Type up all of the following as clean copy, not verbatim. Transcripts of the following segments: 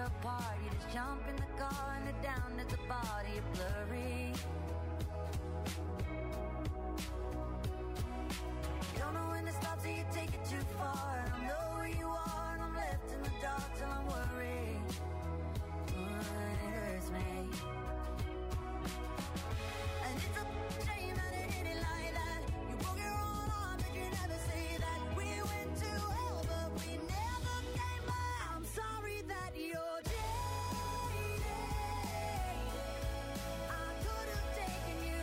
apart. You just jump in the car and they're down at the body, you're blurry. You don't know when to stop till you take it too far. I don't know where you are and I'm left in the dark till I'm worried. It hurts me. And it's a shame that it ended like that. You broke your own heart but you never say that. We went to hell but we never came back. I'm sorry that you're jaded. I could have taken you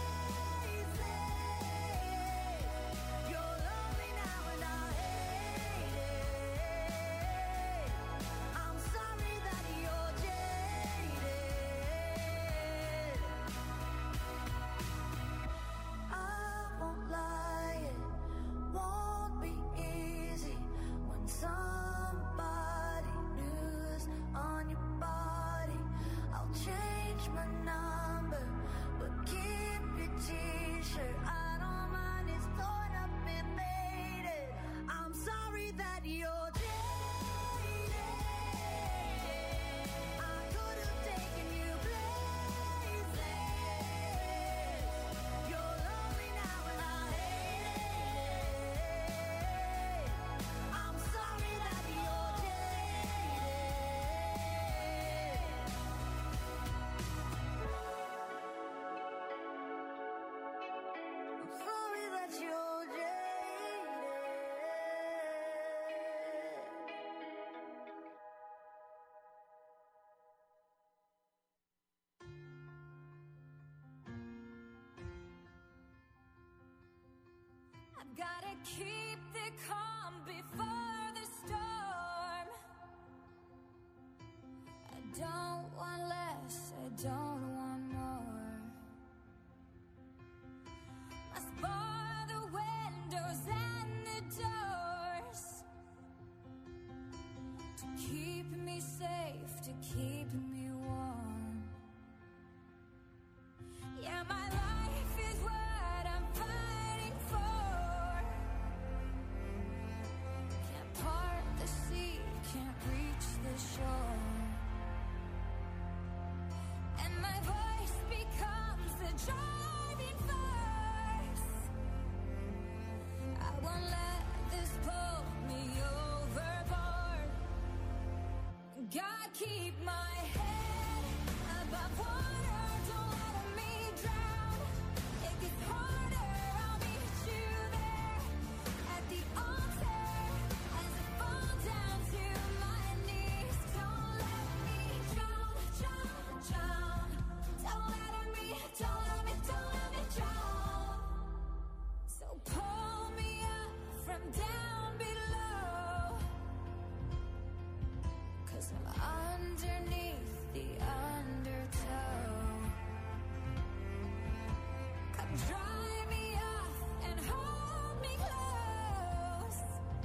places. You're lonely now and I hate it. I'm sorry that you're jaded. I won't lie, it won't be easy when somebody new's on your body. I'll change my number, but keep your t-shirt. I don't mind, it's torn up and faded. I'm sorry that you're jaded. I could have taken you places. You're lonely now and I hate it. I'm sorry that you're jaded. I'm sorry that you're I've gotta keep the calm before the storm. I don't want less, I don't want more. Must bar the windows and the doors to keep me safe, to keep me warm. Yeah, my life is what I'm fighting for. Can't part the sea, can't reach the shore. And my voice becomes the driving force. I won't let this pull me overboard. God, keep my head above water, don't let me drown. It gets harder, I'll meet you there at the altar as I fall down to my knees. Don't let me drown, drown, drown. Don't let me drown. So pull me up from down below, 'cause I'm underneath the undertow. Come dry me off and hold me close.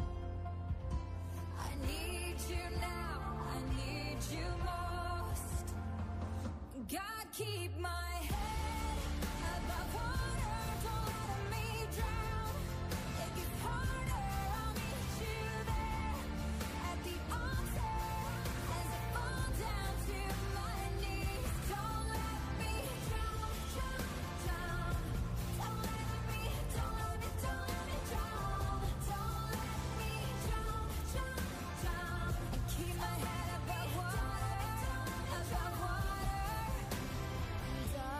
I need you now, I need you most. God, keep my head above water, don't let me drown. It gets harder, I'll meet you there at the altar as I fall down to my knees. Don't let me drown, drown, drown. Don't let me drown. Don't let me drown, drown, drown. And keep my head above water, above water.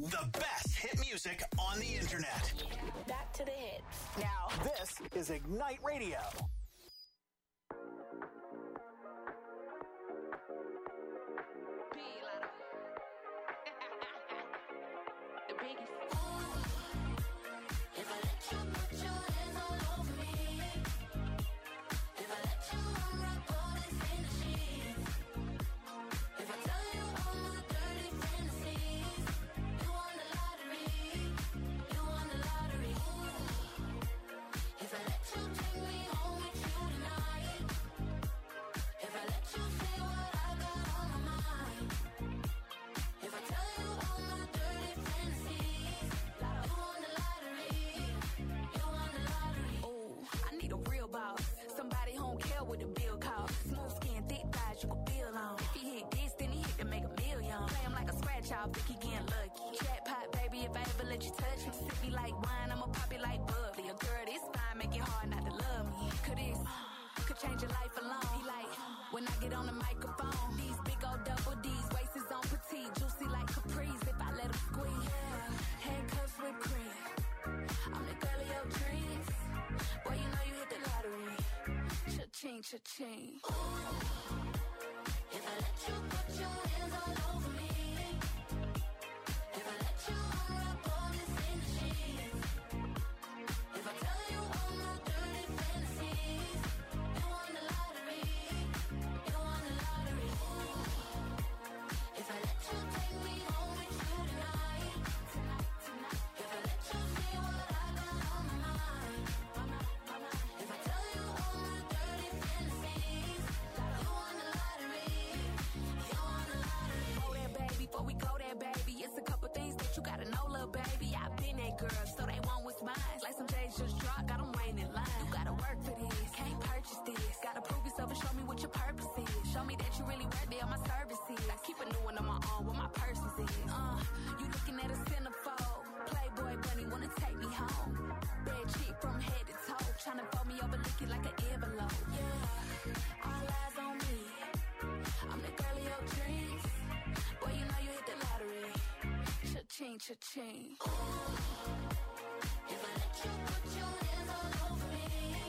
The best hit music on the internet. Back to the hits. Now, this is Ignite Radio. Cha-ching. If I let you put your hands all over me, if I let you unwrap all this in the sheets, if I tell you all my dirty fantasies, you won the lottery, you won the lottery. If I let you take me home with you tonight, if I let you see what I got on my mind, if I tell you all my dirty fantasies, you won the lottery, you won the lottery. Go there, baby, before we go there, baby. It's a couple things that you gotta know, little baby. I've been that girl, so they want what's mine. Like some J's just dropped, got them waiting in line. You gotta work for this, can't purchase this. Gotta prove yourself and show me what your purpose is. Show me that you really worth it on my services. I keep a new one on my own, what my purpose is. You looking at a centerfold. Playboy bunny wanna take me home. Bad chick from head to toe, tryna fold me over, lick it like an envelope. Yeah, all eyes on me. I'm the girl of your dreams. Boy, you know you hit the lottery. Cha-ching, cha-ching. If I let you put your hands all over me,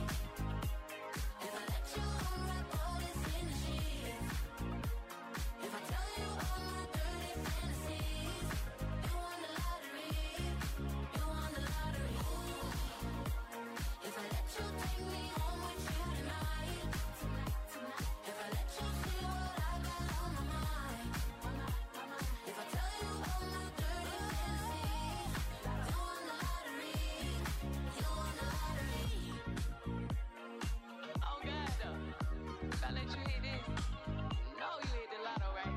if I let you unwrap all this in the sheets, if I tell you all my dirty fantasies, you won the lottery, you won the lottery. If I let you take me home with you tonight, if I let you see what I got on my mind, if I tell you all my dirty fantasies, you won the lottery, you won the lottery. Oh God, though. If I let you hit this, you know you hit the lotto, right?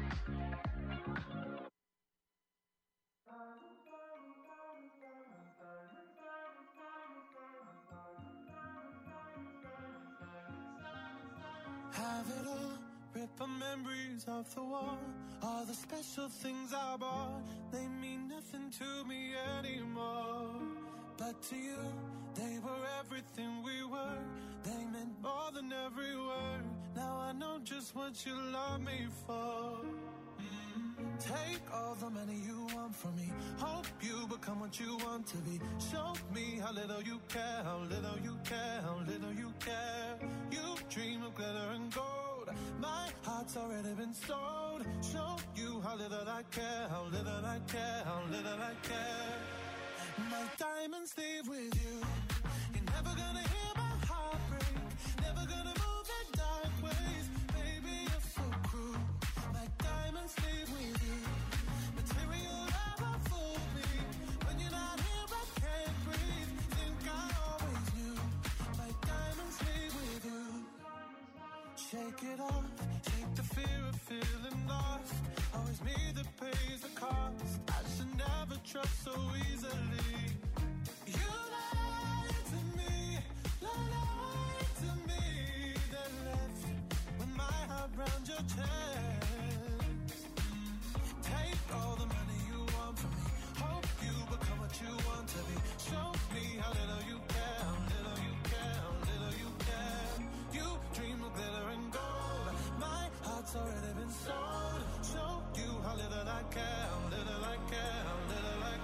Have it all, rip the memories off the wall. All the special things I bought, they mean nothing to me anymore. But to you, they were everything we were. They meant more than every word. Now I know just what you love me for. Take all the money you want from me. Hope you become what you want to be. Show me how little you care, how little you care, how little you care. You dream of glitter and gold. My heart's already been sold. Show you how little I care, how little I care, how little I care. My diamonds leave with you. You're never gonna hear my heart break. Never gonna move in dark ways. Baby, you're so cruel. My diamonds leave with you. Material never fooled me. When you're not here, I can't breathe. Think I always knew. My diamonds leave with you. Shake it off. Take the fear of feeling lost. Always me that pays the cost. I should never trust so easily. You lied to me, lied to me. Then left with my heart round your chest. Take all the money you want from me. Hope you become what you want to be. Show me how little you care, how little you care, how little you care. You dream of glitter and gold. My heart's already been sold. Show you how little I care, how little I care, how little I care.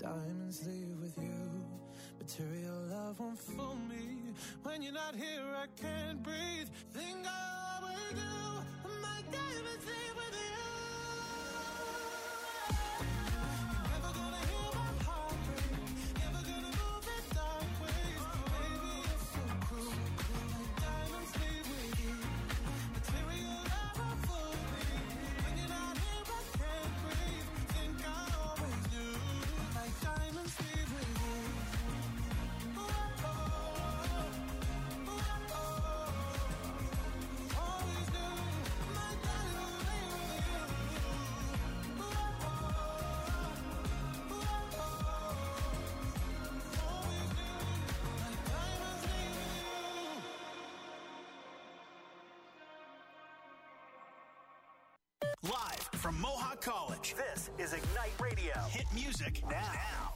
diamonds leave with you. Material love won't fool me. When you're not here, I can't breathe. Think I always do. My diamonds leave with you. You're never gonna hear my heart break. Never gonna move in dark ways. Baby, you're so cruel. My diamonds leave with you. Material love won't fool me. When you're not here, I can't breathe. Think I always do. My diamonds leave with you. Live from Mohawk College, this is Ignite Radio. Hit music now.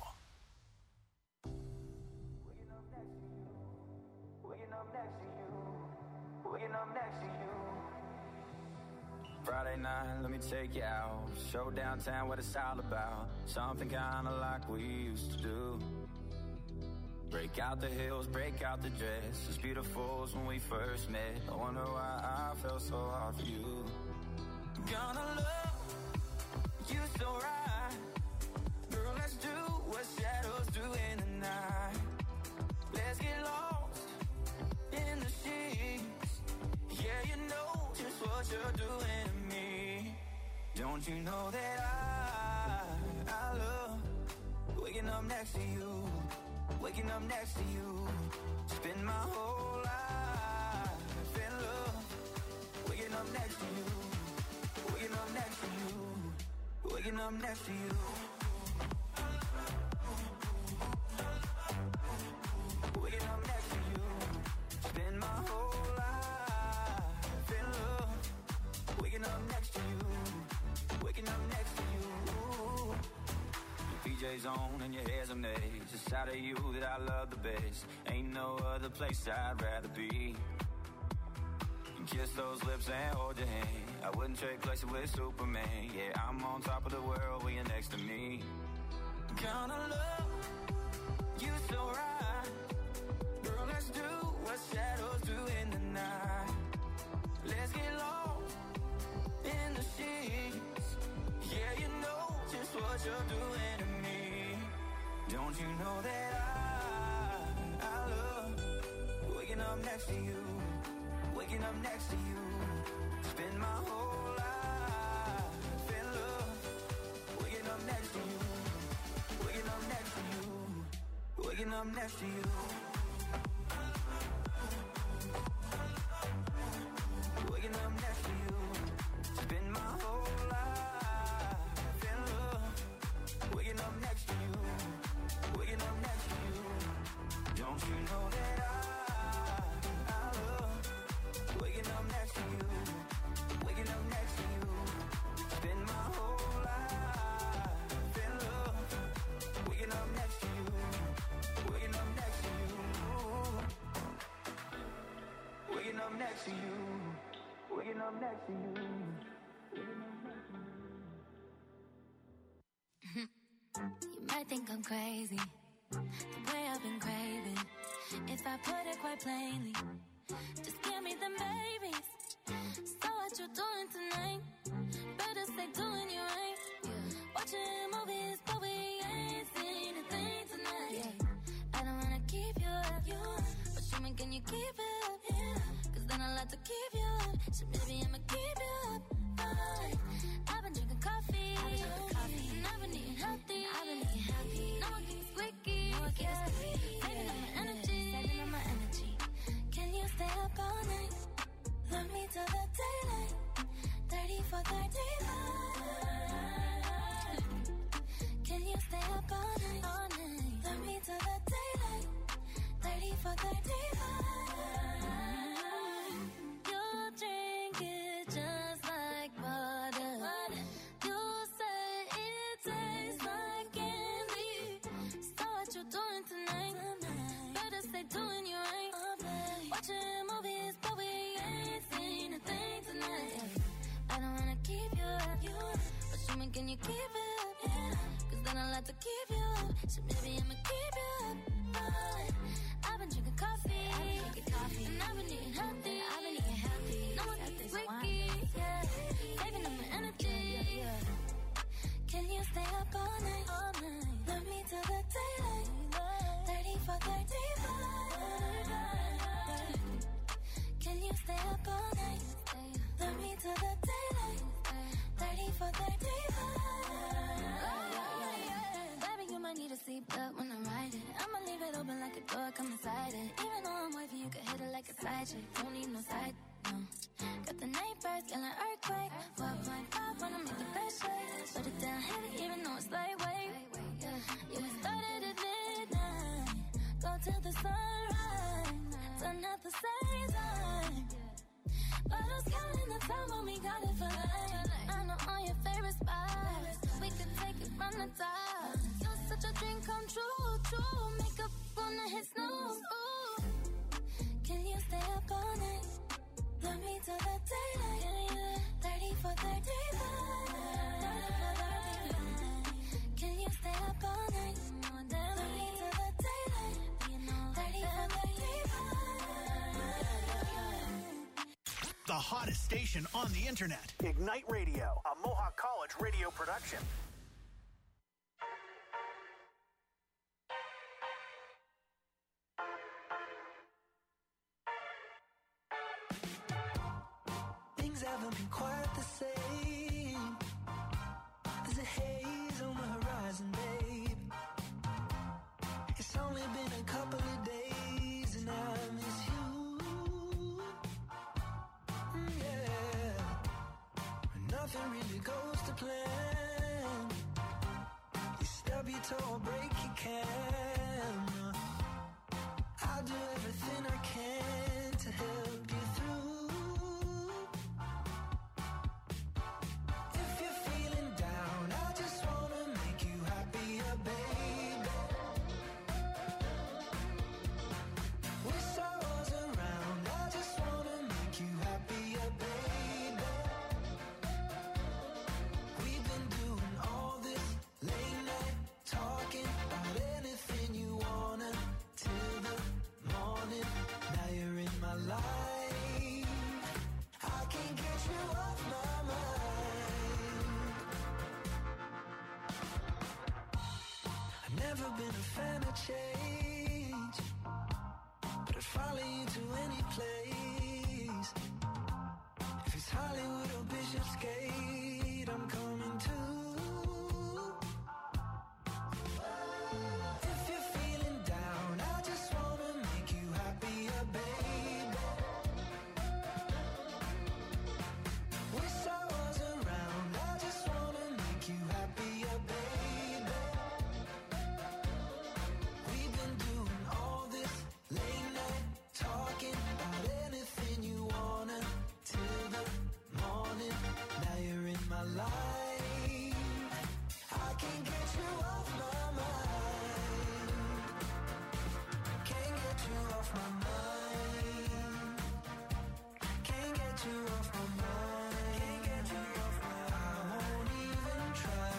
Friday night, let me take you out. Show downtown what it's all about. Something kinda like we used to do. Break out the heels, break out the dress. As beautiful as when we first met. I wonder why I felt so hard for you. Gonna love you so right. Girl, let's do what shadows do in the night. Let's get lost in the sheets. Yeah, you know just what you're doing to me. Don't you know that I love waking up next to you. Waking up next to you. Spend my whole life in love. Waking up next to you. Waking up next to you. Waking up next to you. Waking up next to you. Spend my whole life in love. Waking up next to you. Waking up next to you. Your PJ's on and your hair's a maze. It's out of you that I love the best. Ain't no other place I'd rather be. Kiss those lips and hold your hand. I wouldn't trade places with Superman. Yeah, I'm on top of the world when you're next to me. Gonna love you so right. Girl, let's do what shadows do in the night. Let's get lost in the sheets. Yeah, you know just what you're doing to me. Don't you know that I love waking up next to you. Waking up next to you. Spend my whole life in love. Waking up next to you. Waking up next to you. Waking up next to you. Waking up next to you. Spend my whole life in love. Waking up next to you. Waking up next to you. Don't you know that I love waking up next to you, waking up next to you. Spend my whole life in love. Waking up next to you, waking up next to you. Waking up next to you, waking up next to you. You might think I'm crazy, the way I've been craving. If I put it quite plainly, just give me them babies. So what you doing tonight? Better stay doing you right. Watching movies, but we ain't seen a thing tonight. I don't wanna keep you up, but show me can you keep it up? Cause then I'll have to keep you up. So maybe I'ma keep you up. I've been drinking coffee, and I've been eating healthy. No one gets squeaky, saving up my energy. Can you stay up all night? Love me till the daylight. 30 for 35. Can you stay up all night? Love me till the daylight. 30 for 35. You'll drink it just like water. You say it tastes like candy. So what you doing tonight? Better stay doing you right. Watching movies, but we ain't seen a thing tonight. I don't wanna keep you up, but show me can you keep it up? Cause then kinda like to keep you up, so maybe I'ma keep you up. I've been drinking coffee, and I've been eating healthy. No one thinks Ricky, yeah. Saving up my energy. Can you stay up all night? Love me till the daylight. 30 for 35. Can you stay up all night? Love me till the daylight. 30 for 35. Baby, you might need a seatbelt when I'm riding. I'ma leave it open like a door, come inside it. Even though I'm wifey, you can hit it like a side chick. Don't need no side, no. Got the neighbors, feeling earthquake. 4.5 when I make the best shake. Put it down heavy, even though it's lightweight. Yeah, we started at midnight. Go till the sunrise. Done at the same time. But who's counting the time when we got it for life? I know all your favorite spots. We could take it from the top. You're such a dream come true, true. Makeup gonna hit snooze. Ooh. Can you stay up all night? Love me till the daylight. 30 for 35. Can you stay up all night? Love me till the daylight. 30 for 35. The hottest station on the internet. Ignite Radio, a Mohawk College radio production. Things haven't been quite the same. There's a haze on the horizon, babe. It's only been a couple of days and I miss you. Yeah. Nothing really goes to plan. You stub your toe or break your can. I'll do everything I can to help you through. If you're feeling down, I just wanna make you happier, baby. Wish I was around, I just wanna make you happier, baby. We've been doing all this late night talking about anything you wanna till the morning. Now you're in my life. I can't get you off my mind. I've never been a fan of change, but I'd follow you to any place. If it's Hollywood or Bishopsgate, I'm coming too. If you're feeling down, I just wanna make you happier, baby. Wish I was around, I just wanna make you happier, baby. We've been doing all this late night talking about anything you wanna till the morning. Now you're in my life. I can't get you off my mind. Can't get you off my mind. Can't get you off my mind. Can't get you off my mind. I won't even try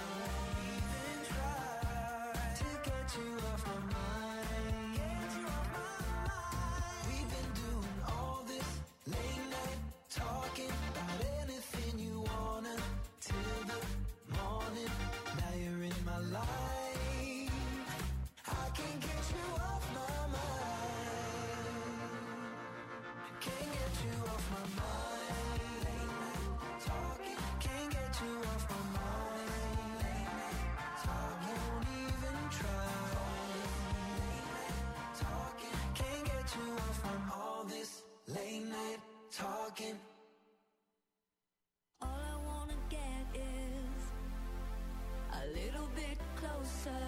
to get you off my mind. Get you off my mind. We've been doing all this late night talking about anything you wanna till the morning. Now you're in my life. I can't get you off my mind. Can't get you off my mind. Late night talking. Can't get you off my mind. Late night talking. Won't even try. Late night talking. Can't get you off from all this late night talking. All I wanna get is a little bit closer.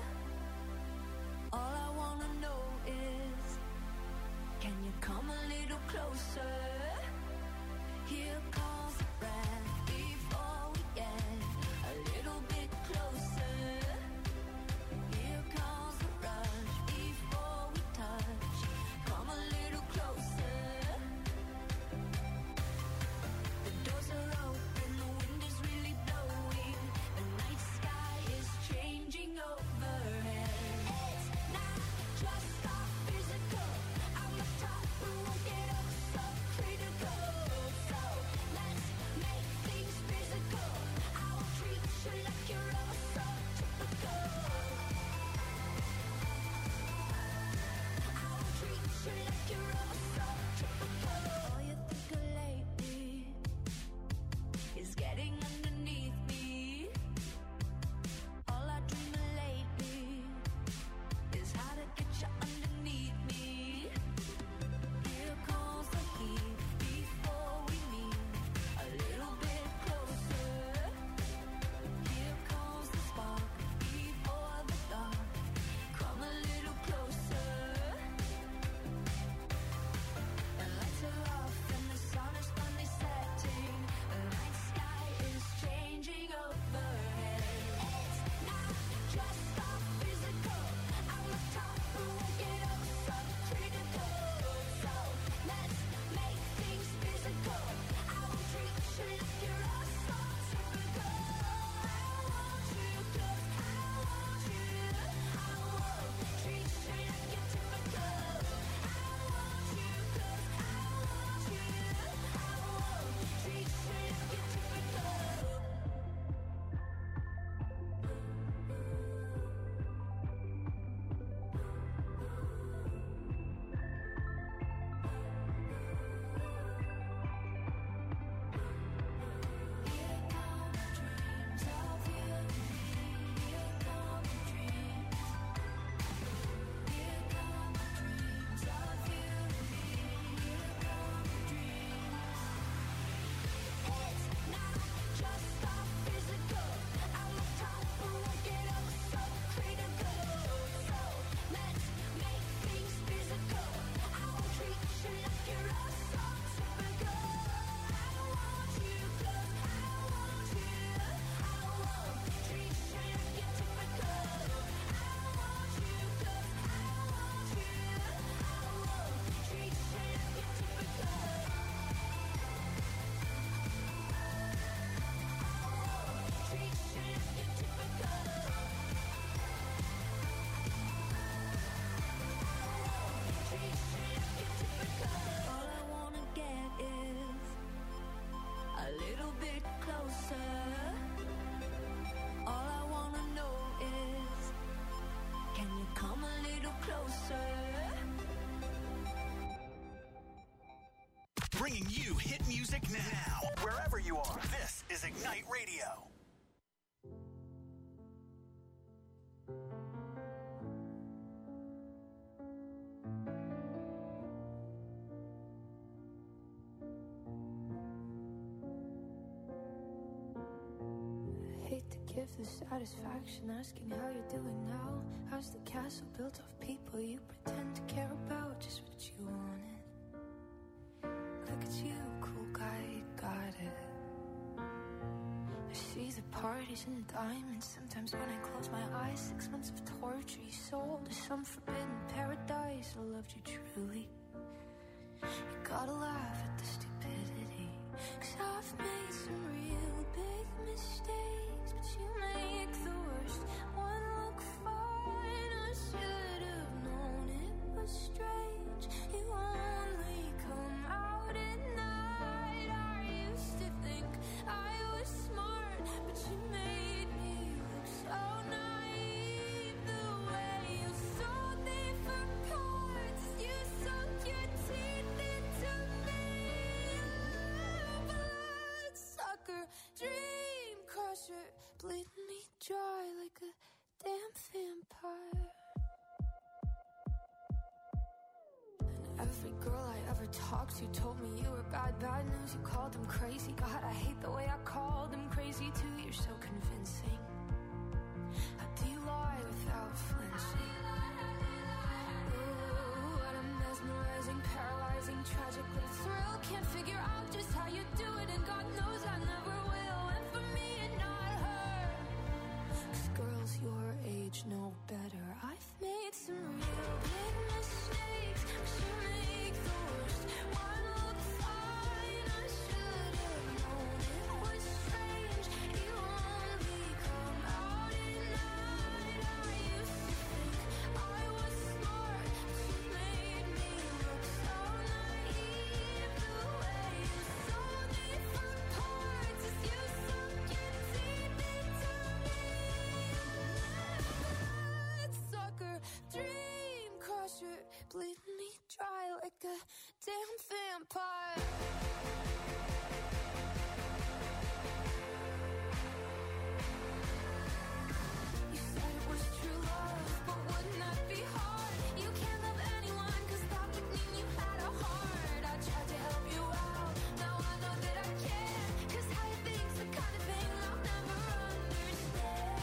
All I wanna know is, can you come a little closer? Here comes the breath before we get a little bit closer. Here comes the rush before we touch. Come a little closer. The doors are open, the wind is really blowing. The night sky is changing. bringing you hit music now. Wherever you are, this is Ignite Radio. Give the satisfaction asking how you're doing now. How's the castle built of people you pretend to care about? Just what you wanted. Look at you, cool guy, you got it. I see the parties and diamonds. Sometimes when I close my eyes, 6 months of torture you sold to some forbidden paradise. I loved you truly. You gotta laugh at the stupidity, 'cause I've made some real big mistakes, but you make the worst one look fine. I should have known it was strange. You only come out at night. I used to think I was smart, but you made me look so naive. The way you sold me for parts, you sunk your teeth into me. Bloodsucker, dream crusher, bleeding me dry like a damn vampire. And every girl I ever talked to told me you were bad news. You called them crazy. God, I hate the way I called them crazy too. You're so convincing. How do you lie without flinching? Ooh, what a mesmerizing, paralyzing, tragic little thrill. Can't figure out just how you do it, and God knows I never will. And for me and not her, 'cause girls your age know better. I've made some real big mistakes, but you make the worst one look fine. I should have known it was strange. You only come out at night. I used to think I was smart, but you made me look so naive. The way you sold me for parts is you sunk your teeth into me. Bloodsucker, dream crusher, bleeding me dry like a damn vampire. You said it was true love, but wouldn't that be hard? You can't love anyone, 'cause that would mean you had a heart. I tried to help you out, now I know that I can't, 'cause how you think's the kind of thing I'll never understand.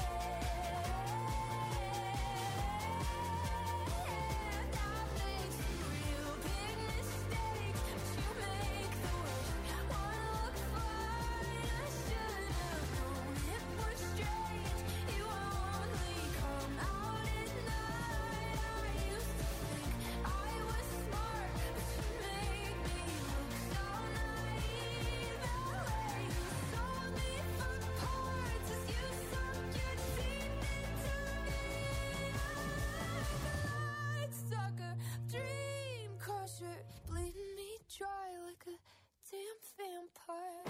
I've made some real big mistakes, but you make the worst one look fine. I should have known it was strange. You only come out at night. I used to think I was smart, but you made me look so naive. The way you sold me for parts is you sunk your teeth into me. Bloodsucker, dream crusher, bleeding me dry like a damn vampire.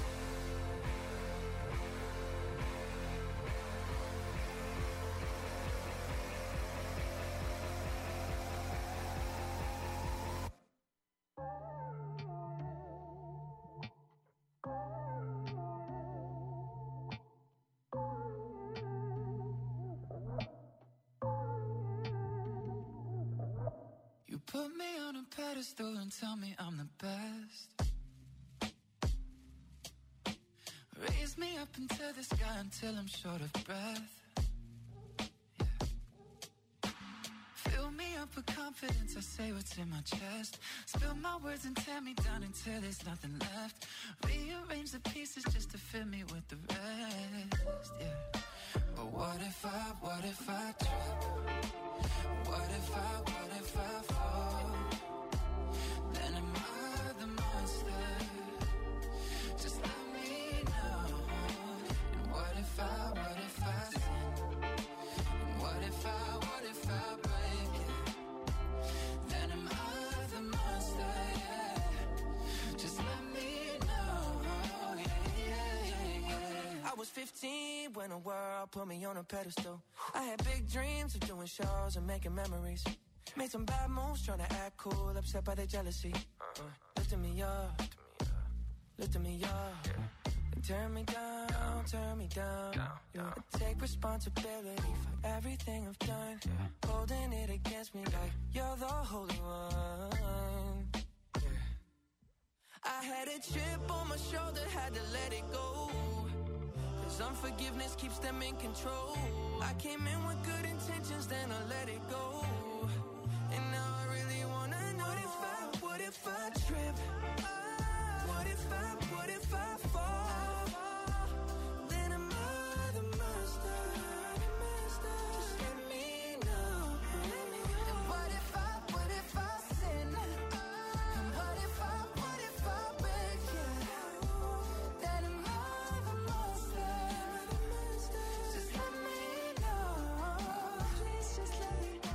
You put me on a pedestal and tell me I'm the best. Raise me up into the sky until I'm short of breath. Yeah. Fill me up with confidence, I say what's in my chest. Spill my words and tear me down until there's nothing left. Rearrange the pieces just to fill me with the rest. Yeah. But what if I trip? What if I fall? Then am I the monster? Just let me know. And what if I sin? And what if I break it? Then am I the monster? Yeah. Just let me know. Yeah. I was 15 when the world put me on a pedestal. I had big dreams of doing shows and making memories. Made some bad moves trying to act cool, upset by the jealousy. Lived lifting me up, lifting me up. And turn me down, turn me down. I take responsibility for everything I've done. Holding it against me like you're the holy one. I had a chip on my shoulder, had to let it go. Cause unforgiveness keeps them in control. I came in with good intentions, then I let it go. And now I really wanna know what if I trip? What if I fall? Then am I the master? Just let me know. And what if I sin? And what if I break it? Then am I the master? Just let me know. Please just let me know.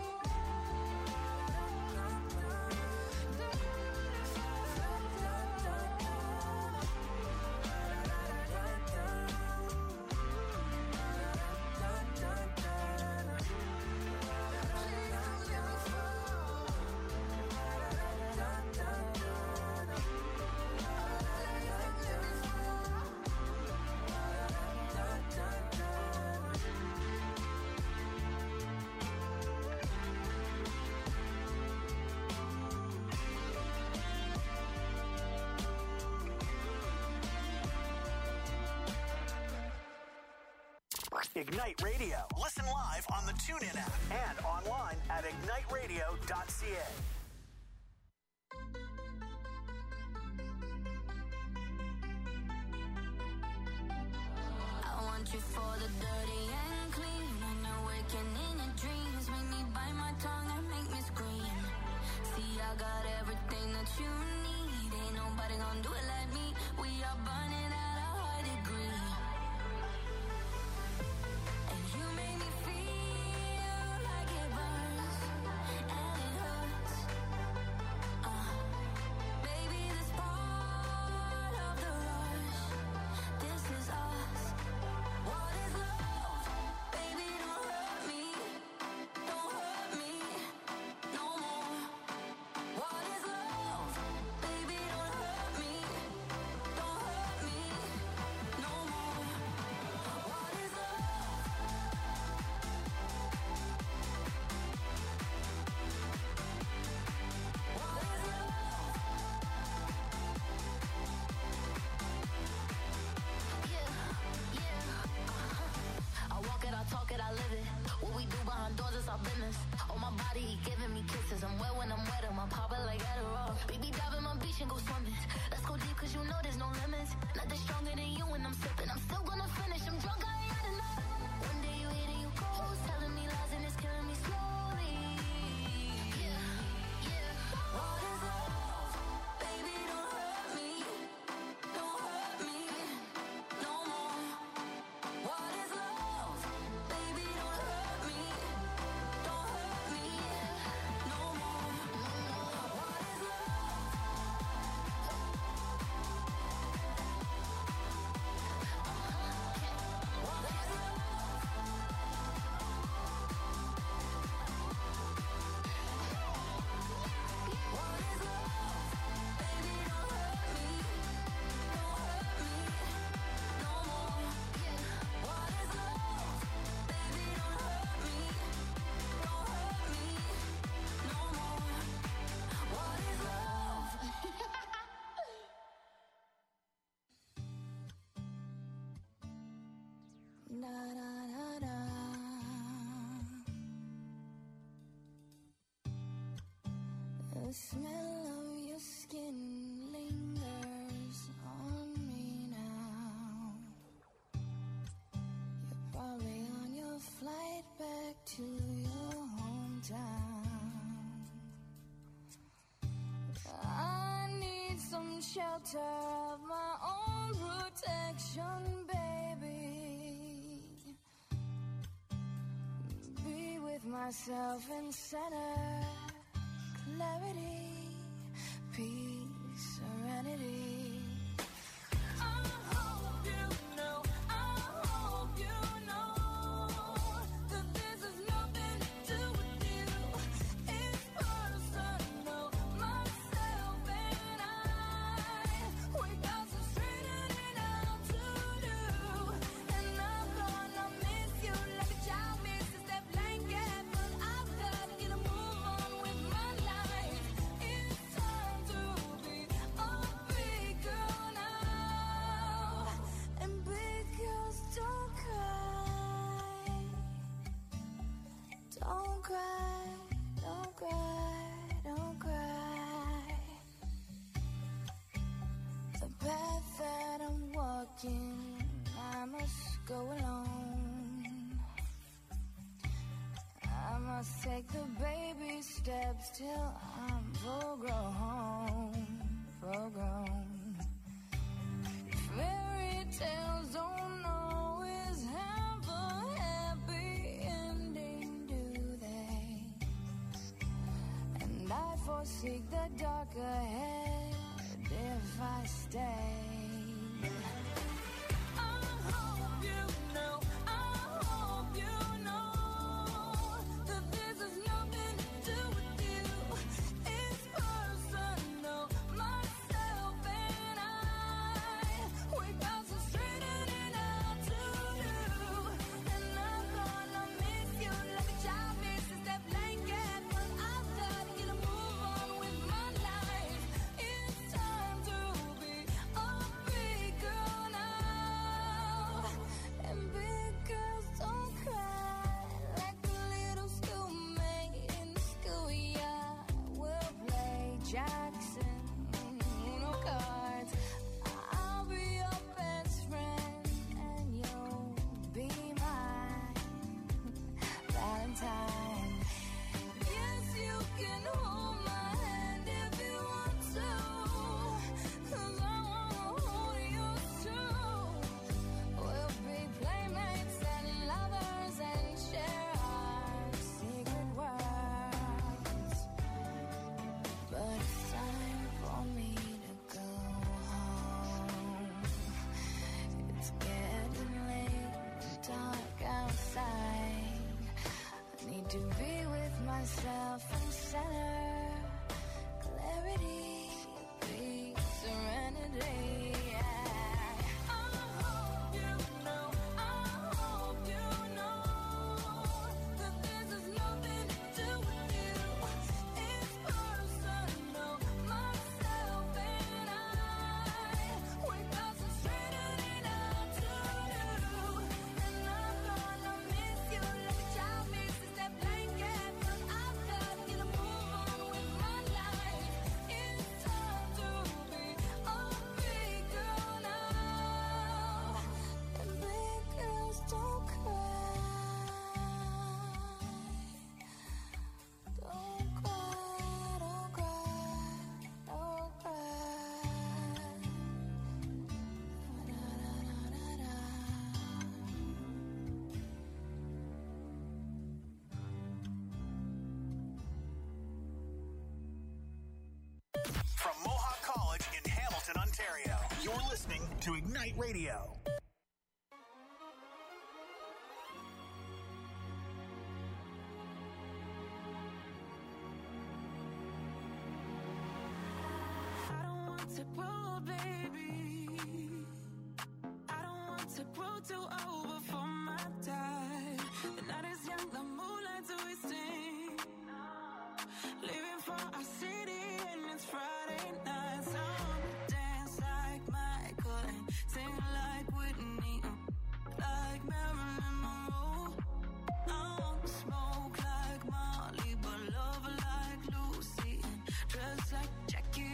Ignite Radio. Listen live on the TuneIn app and online at igniteradio.ca. I want you for the dirty and clean. When you're waking in your dreams, make me bite my tongue and make me scream. See, I got everything that you need. Ain't nobody gonna do it like me. We are burning at a high degree. And you make me feel like it burns and it hurts. Baby, this part of the rush. This is us. What is love? Baby, don't hurt me. Don't hurt me no more. What is love? Baby, don't hurt me. Don't hurt me no more. What is love? What is love? Yeah. I walk it, I talk it, I live it. What we do behind doors is our business. On my body, he giving me kisses. I'm wet when I'm wet, I'm pop it like Adderall. Baby, dive in my beach and go swimming. Let's go deep, cause you know there's no limits. Nothing stronger than you when I'm sipping. I'm still gonna finish, I'm drunk, I ain't had enough. One day you hit and you close, telling me lies and it's killing me slowly. Yeah. What is love? Baby, don't hurt me. Don't hurt me no more. What is love? Baby, don't hurt me. Don't hurt me no more. What is The smell of your skin lingers on me now. You're probably on your flight back to your hometown. I need some shelter of my own protection, baby. Be with myself in center. Clarity, peace, serenity. I hope you know that this has nothing to do with you. It's personal, myself and I. thinking I must go alone. I must take the baby steps till I'm full grown, full grown. Fairy tales don't always have a happy ending, do they? And I foresee the dark ahead if I stay. To be with myself and center, clarity, peace, serenity. From Mohawk College in Hamilton, Ontario, you're listening to Ignite Radio. I don't want to grow, baby. I don't want to grow too old before my time. The night is young, the moonlight's twisting. Living for our city and it's Friday night. So I wanna dance like Michael and sing like Whitney, like Marilyn Monroe. I wanna smoke like Molly, but love like Lucy and dress like Jackie.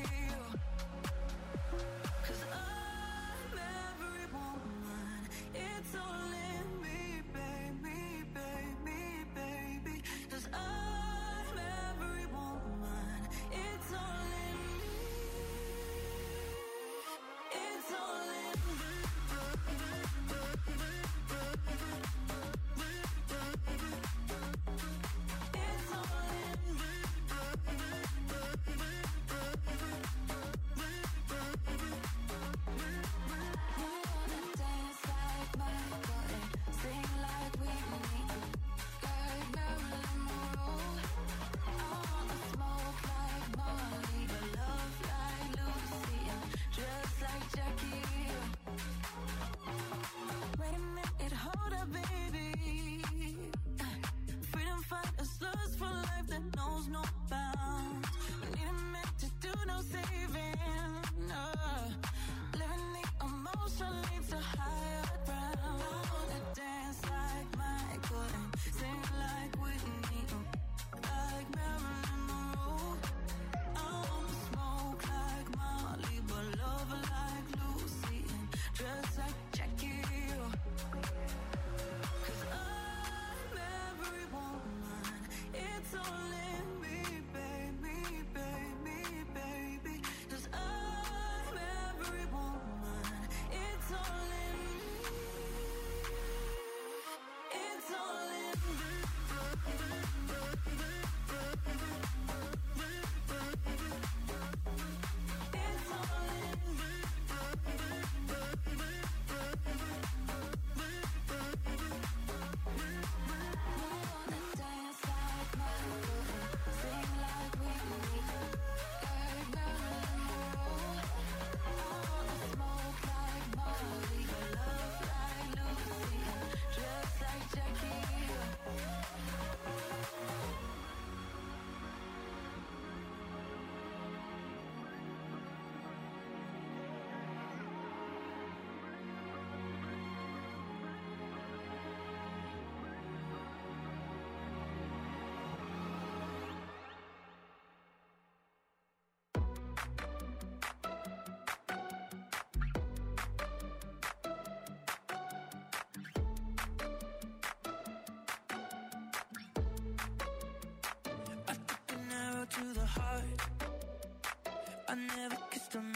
'Cause I'm every woman, it's all in me, baby.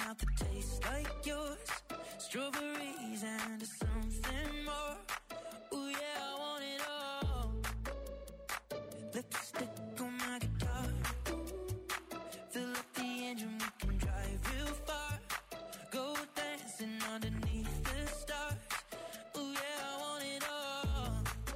mouth that tastes like yours. Strawberries and something more. Ooh yeah, I want it all. Lipstick on my guitar. Fill up the engine, we can drive real far. Go dancing underneath the stars. Ooh yeah, I want it all.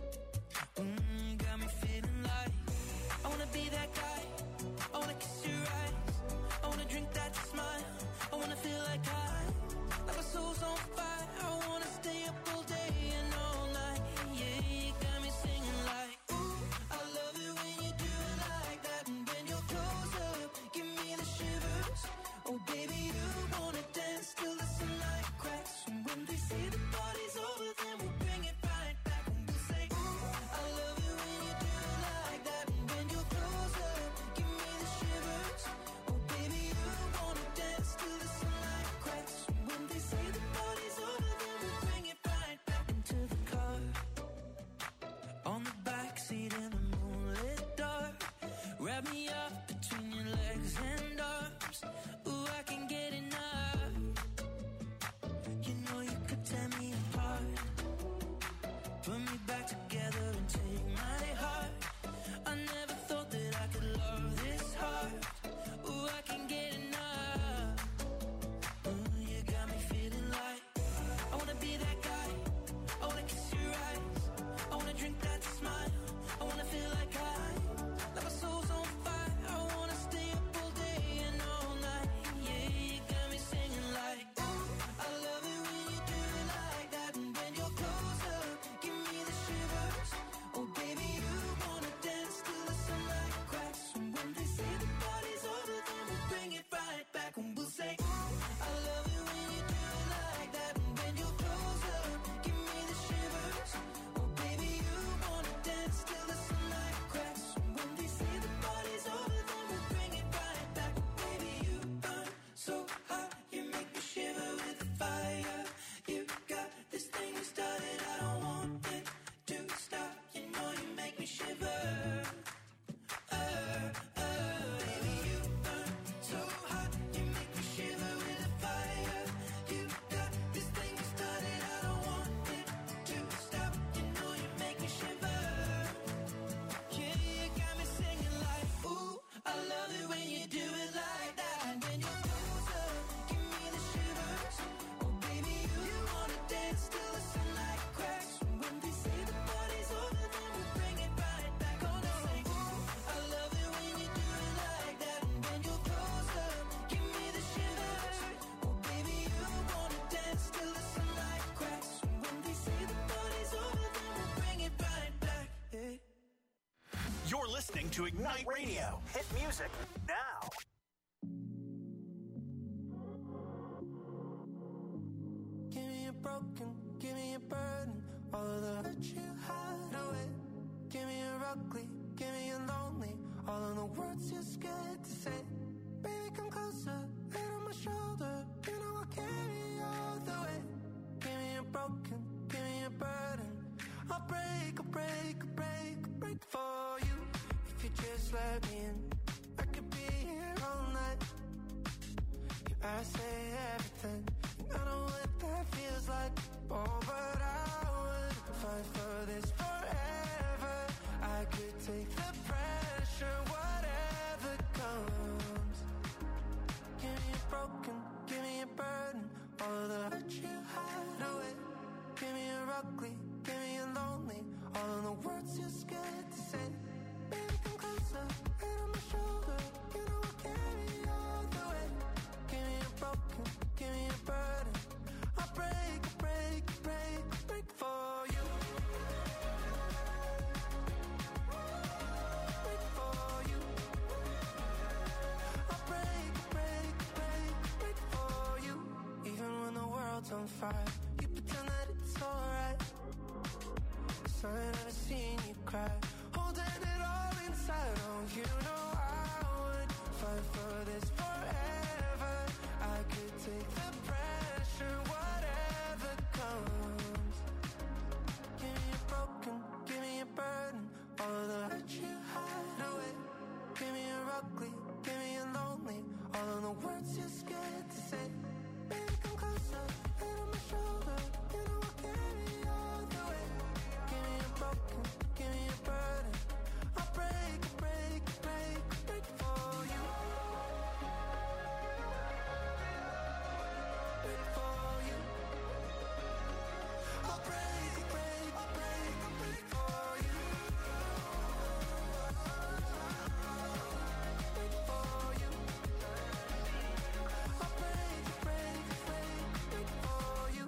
Got me feeling like I wanna be that guy. I wanna kiss your eyes. I wanna drink that smile. I wanna feel like like my soul's on fire. I wanna stay up all day and all night. Yeah, you got me singing like, ooh, I love it when you do it like that. And when you're close up, give me the shivers. Oh baby, you wanna dance till the sunlight cracks. And when they say the party's over, then we'll bring it right back. And we'll say, ooh, I love it when you do it like that. And when you're close up, give me the shivers. Oh baby, you wanna dance till the sunlight cracks. When they say the party's over, then we'll bring it right back into the car. On the backseat in the moonlit dark. Wrap me up between your legs and arms. Ooh, I can get enough. You know you could tear me apart. Put me back together and take my heart. I never thought that I could love this hard. Ooh, I can get enough. You got me feeling like I wanna be that guy. I wanna kiss your eyes. I wanna drink that smile. I wanna feel like my soul's on fire. I wanna stay up all day and all night. Yeah, you got me singing like, ooh, I love it when you do it like that. And when you're close up, give me the shivers. Oh baby, you wanna dance till the sunlight cracks. And when they say the party's over, then we'll bring it right back. And we'll say, ooh, I love it when you do it like that. And when you're close up, give me the shivers. Oh baby, you wanna dance till the sunlight cracks. And when they say the party's over, then we'll bring it right back. Baby, you burn so hot, you make me shiver with the fire. You got this thing you started, I don't want it to stop. You know you make me shiver. Baby, you burn so hot, you make me shiver with the fire. You got this thing you started, I don't want it to stop. You know you make me shiver. Yeah, you got me singing like, ooh, I love it when you do it like that. And when you're close up, give me the shivers. Oh baby, you wanna dance till the sunlight cracks. And when they say the party's over, then we'll bring it right back. Gonna say, ooh, I love it when you do it like that. And when you're close up, give me the shivers. Oh baby, you wanna dance till the sunlight cracks. And when they say the party's over, then we'll bring it right back. Yeah. You're listening to Ignite Radio. Hit music now. Give me a broken, give me a burden, all of the hurt you hide away. Give me a ugly, give me a lonely, all of the words you're scared to say. Baby, come closer, head on my shoulder, you know I'll carry you all the way. Give me a broken, give me a burden, I'll break, I'll break, I'll break, I'll break for you. If you just let me in, I could be here all night. I say everything, and I know what that feels like. Oh, but I would fight for this forever. I could take the pressure, whatever comes. Give me a broken, give me a burden, all of the hurt you hide away. Give me a ugly, give me a lonely, all of the words you're scared to say. Baby, come closer, head on my shoulder, you know I'll carry you all the way. Give me a broken, give me a burden, all of the hurt you hide away. Give me a ugly, give me a lonely, all of the words you're scared to say. Baby, come closer, head on my shoulder, you know I'll carry you all the way. I'll break, break, break, break for you. Break for you. I'll break, break, break, break for you. Even when the world's on fire, you pretend that it's alright. 'Cause I ain't never seen you cry, holding it all inside. Oh, you know I would fight for this forever. I could take the pressure, whatever comes. Give me a broken, give me a burden, all of the hurt you hide away. Give me a ugly, give me a lonely, all of the words you're scared to say. closer and on my shoulder, and I will carry you all the way. Give me a broken, give me a burden. I'll break, break, break, break for you. Break for you. I'll break, break, break, break for you. Break for you. I'll break, break, break, break for you.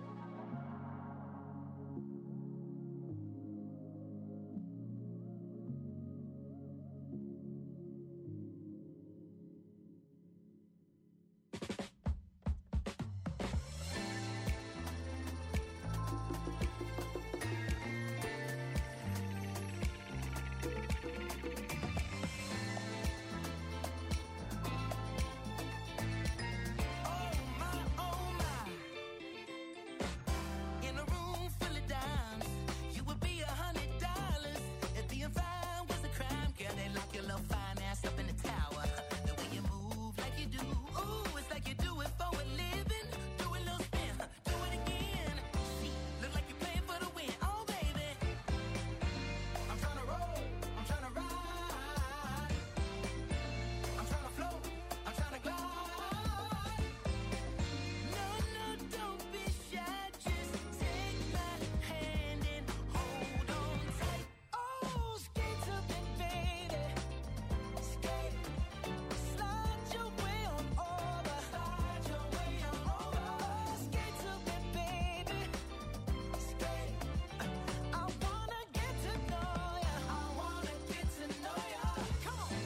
In a room full of dimes, you would be $100. If being fine was a crime, girl, they lock your little fine ass up in the tower. The way you move like you do, ooh, it's like you do it for a living. Do a little spin, do it again. See, look like you're playing for the win, oh baby. I'm tryna roll, I'm tryna ride, I'm tryna float, I'm tryna glide. No, no, don't be shy, just take my hand and hold on tight. Oh, skate to me, baby, skate, slide your way on over, slide your way on over. Skate to me, baby, skate. I wanna get to know ya, I wanna get to know ya. Come on.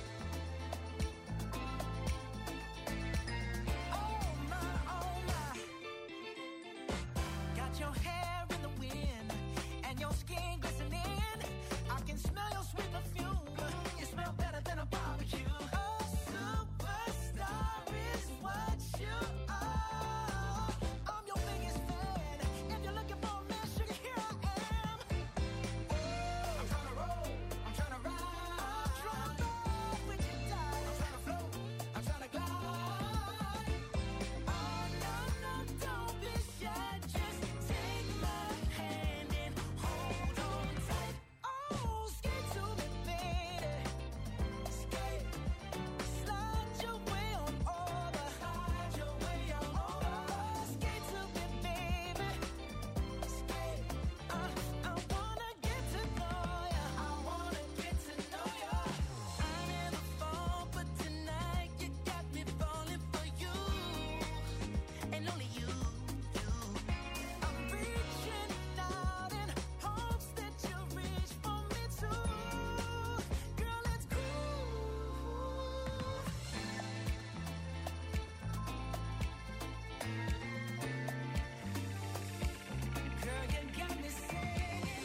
Oh my, got your hair in the wind and your skin glistening. I can smell your sweet perfume. You smell better than a barbecue. A superstar is what you are. I'm your biggest fan. If you're looking for a man, sugar, here I am. I'm tryna roll, I'm tryna ride, I'm tryna roll with you, darling. I'm tryna float, I'm tryna glide. Oh no, no, don't be shy, just take my hand and hold on tight. Oh, skate to me, baby, skate, slide your way on over, slide your way on over. Skate to me, baby, skate. I wanna get to know ya, I wanna get to know ya. I never fall, but tonight you got me falling for you, and only you. I'm reaching out in hopes that you reach for me too. Girl, it's cool. Girl, you got me singing.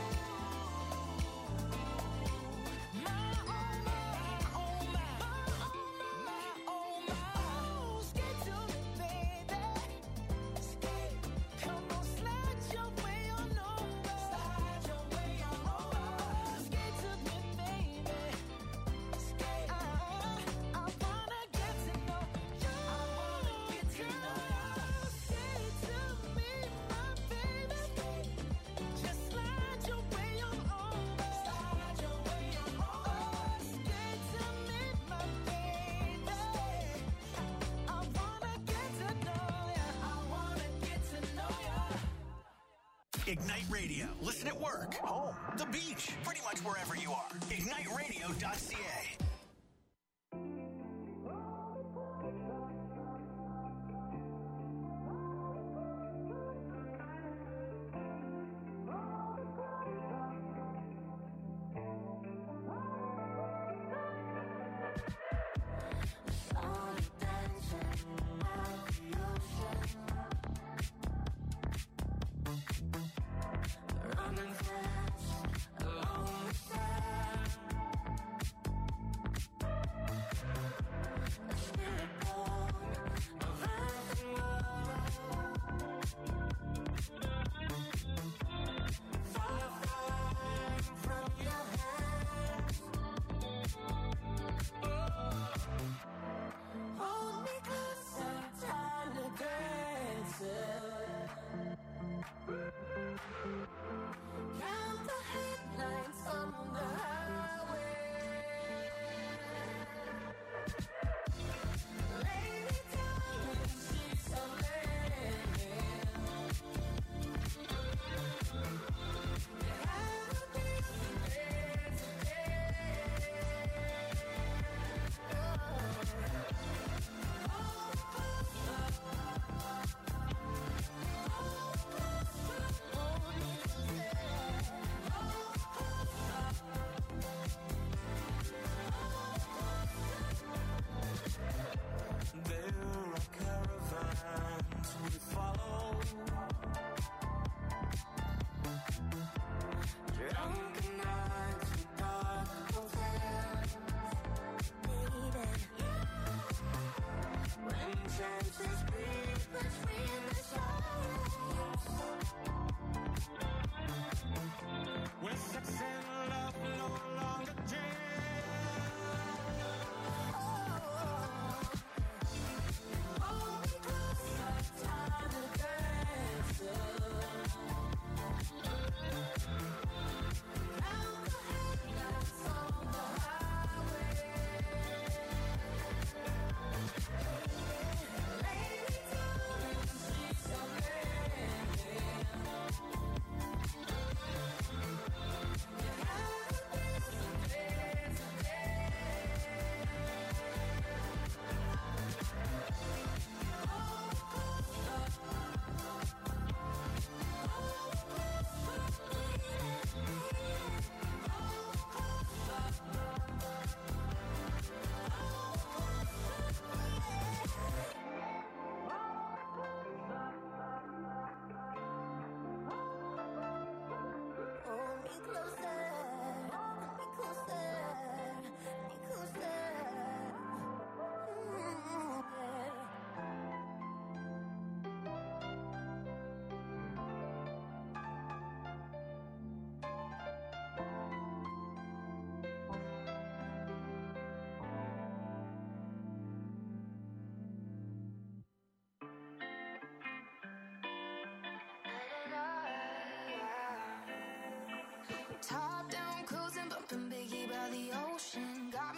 My, oh my, oh my. Skate to me, baby, skate. Come on, slide your way on over, slide your way on over. Skate to me, baby, skate. I wanna get to know you, I wanna get to know you. Skate to me, my baby, skate. Just slide your way on over, slide your way on over. Skate to me, my baby, I wanna get to know ya, I wanna get to know ya. Ignite Radio. Listen at work, home, the beach, pretty much wherever you are. IgniteRadio.ca. Running fast along the side.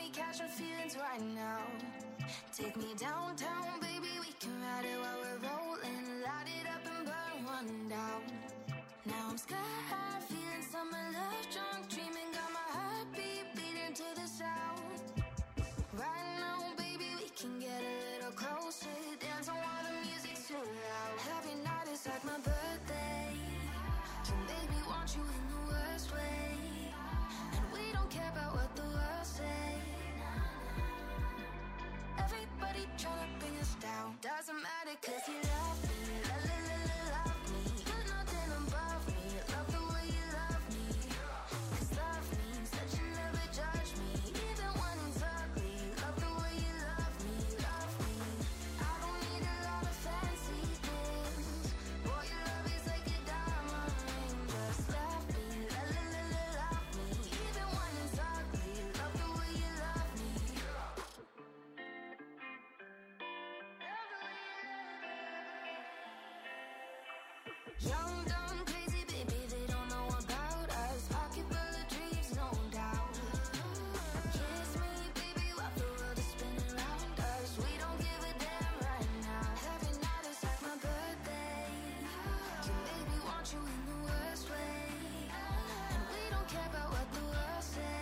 me catching feelings right now. Take me downtown, baby, we can ride it while we're rolling. Light it up and burn one down. Now I'm sky high, feeling summer love, drunk, dreaming, got my heartbeat beating to the sound. Right now, baby, we can get a little closer, dance while the music's too loud. Every night is like my birthday, and baby, want you in the worst way. And we don't care about what the world say. Everybody tryna bring us down. Doesn't matter, cause you love me, love me. Put nothing above me, love the way you love me. Cause love means that you never judge me, even when it's ugly. Love the way you love me, love me. I don't need a lot of fancy things. Boy, your love is like a diamond ring. Just love me, love me. Even when it's ugly, love the way you love me. Young, dumb, crazy, baby, they don't know about us. Pocket full of dreams, no doubt. Kiss me, baby, while the world is spinning around us. We don't give a damn right now. Every night is like my birthday, and baby, want you in the worst way. And we don't care about what the world say.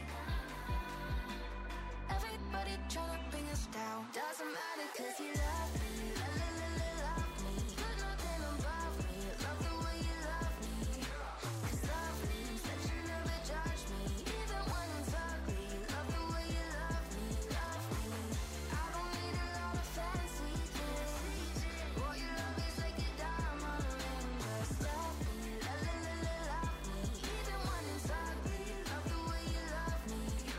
Everybody tryna bring us down. Doesn't matter, cause you love me, love me. Put nothing above me, love the way you love me. Cause love means that you never judge me, even when it's ugly. Love the way you love me, love me. I don't need a lot of fancy things. Boy, your love is like a diamond ring. Just love me, even when it's ugly. Love the way you love me.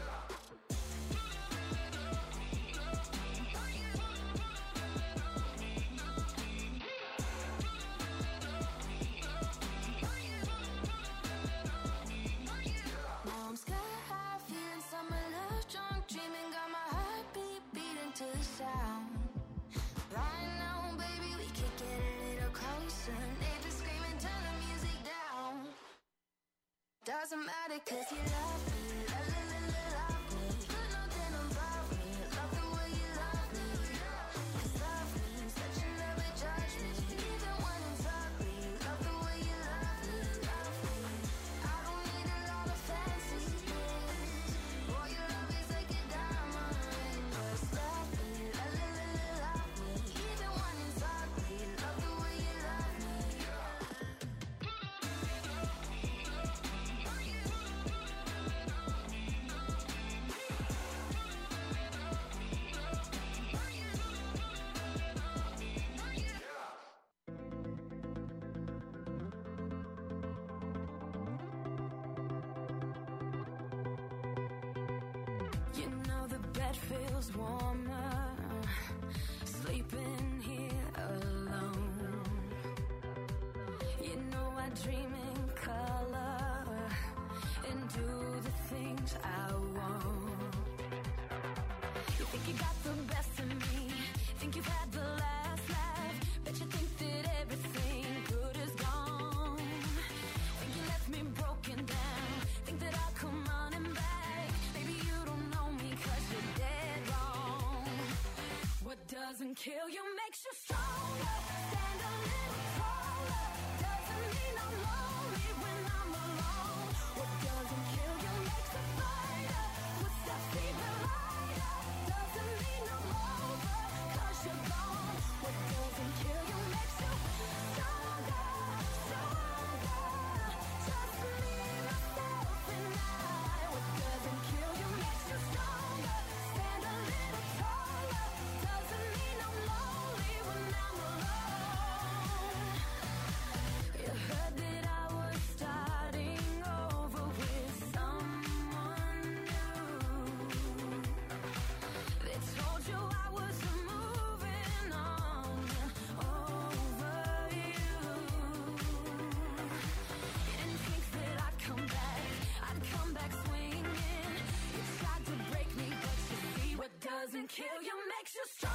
Now I'm sky high, feeling summer love, drunk, dreaming, got my heartbeat beating to the sound. Right now, baby, we could get a little closer. Neighbors screaming, turn the music down. Doesn't matter, cause you love me, love me. Put nothing above me, love the way you love me. Cause love means that you never judge me, even when it's ugly. Love the way you love me, love me. I don't need a lot of fancy things. Boy, your love is like a diamond ring. Just love me, even when it's ugly. Love the way you love me. You know the bed feels warmer, sleeping here alone. You know I dream in color and do the things I want. You think you got the best of me, think you've had the last laugh, bet you think that everything good is gone. Think you left me broken down, think that I'll come running back. Maybe you don't know me cause you're dead wrong. What doesn't kill you makes you stronger. Stand a little taller. Doesn't mean I'm lonely when I'm alone. What doesn't kill you makes a fighter. Puts that fever lighter. Doesn't mean I'm over cause you're gone. What doesn't kill you makes you stronger, stronger. Just me, myself, and I. What doesn't kill you makes you stronger. Stand a little taller. Doesn't mean I'm lonely when I'm alone. You heard that I was starting over with someone new. They told you I was moving on over you. You didn't think that I'd come back swinging. You tried to break me, but you see what doesn't kill you makes you strong.